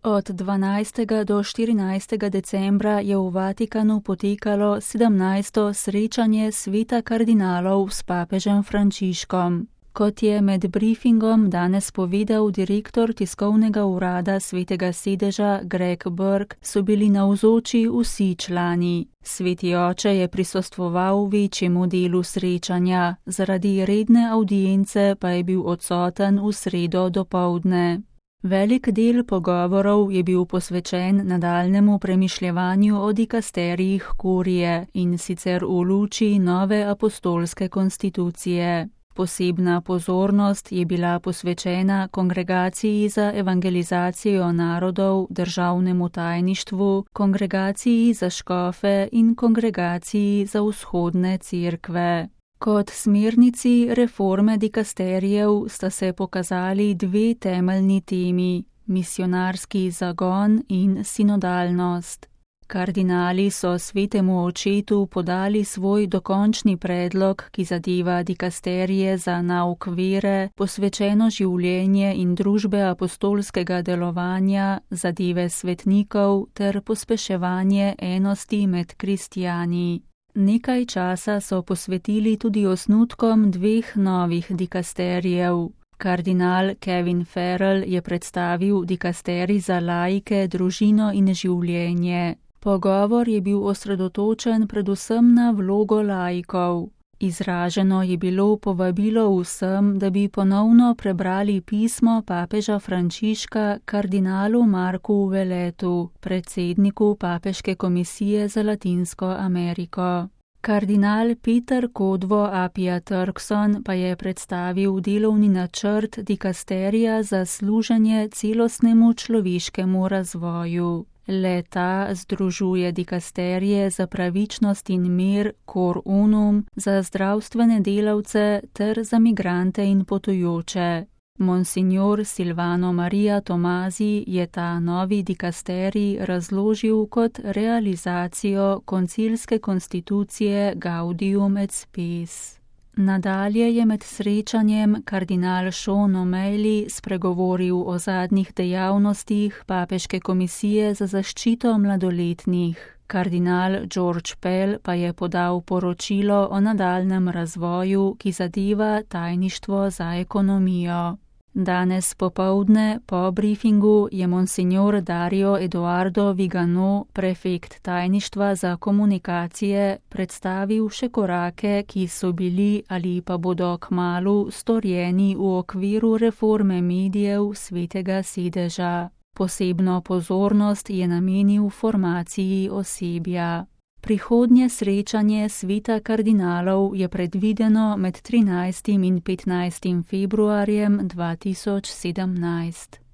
Od 12. do 14. decembra je v Vatikanu potekalo 17. srečanje sveta kardinalov s papežem Frančiškom. Kot je med briefingom danes povedal direktor tiskovnega urada Svetega sedeža Greg Burke, so bili navzoči vsi člani. Sveti oče je prisostvoval večjemu delu srečanja, zaradi redne avdience pa je bil odsoten v sredo dopoldne. Velik del pogovorov je bil posvečen nadaljnemu premišljevanju o dikasterijih kurije, in sicer v luči nove apostolske konstitucije. Posebna pozornost je bila posvečena Kongregaciji za evangelizacijo narodov, državnemu tajništvu, Kongregaciji za škofe in Kongregaciji za vzhodne cerkve. Kot smernici reforme dikasterijev sta se pokazali dve temeljni temi: misionarski zagon in sinodalnost. Kardinali so svetemu očetu podali svoj dokončni predlog, ki zadeva dikasterije za nauk vere, posvečeno življenje in družbe apostolskega delovanja, zadeve svetnikov ter pospeševanje enosti med kristjani. Nekaj časa so posvetili tudi osnutkom dveh novih dikasterijev. Kardinal Kevin Farrell je predstavil dikasterij za laike, družino in življenje. Pogovor je bil osredotočen predvsem na vlogo laikov. Izraženo je bilo povabilo vsem, da bi ponovno prebrali pismo papeža Frančiška kardinalu Marku Veletu, predsedniku Papeške komisije za Latinsko Ameriko. Kardinal Peter Kodvo Apia Turkson pa je predstavil delovni načrt dikasterija za služenje celostnemu človeškemu razvoju. Le-ta združuje dikasterije za pravičnost in mir Cor Unum, za zdravstvene delavce ter za migrante in potujoče. Monsignor Silvano Maria Tomazi je ta novi dikasterij razložil kot realizacijo koncilske konstitucije Gaudium et Spes. Nadalje je med srečanjem kardinal Sean O'Malley spregovoril o zadnjih dejavnostih Papeške komisije za zaščito mladoletnih. Kardinal George Pell pa je podal poročilo o nadaljnjem razvoju, ki zadeva tajništvo za ekonomijo. Danes popoldne po briefingu je monsignor Dario Eduardo Vigano, prefekt tajništva za komunikacije, predstavil še korake, ki so bili ali pa bodo kmalu storjeni v okviru reforme medijev Svetega sedeža. Posebno pozornost je namenil formaciji osebja. Prihodnje srečanje sveta kardinalov je predvideno med 13. in 15. februarjem 2017.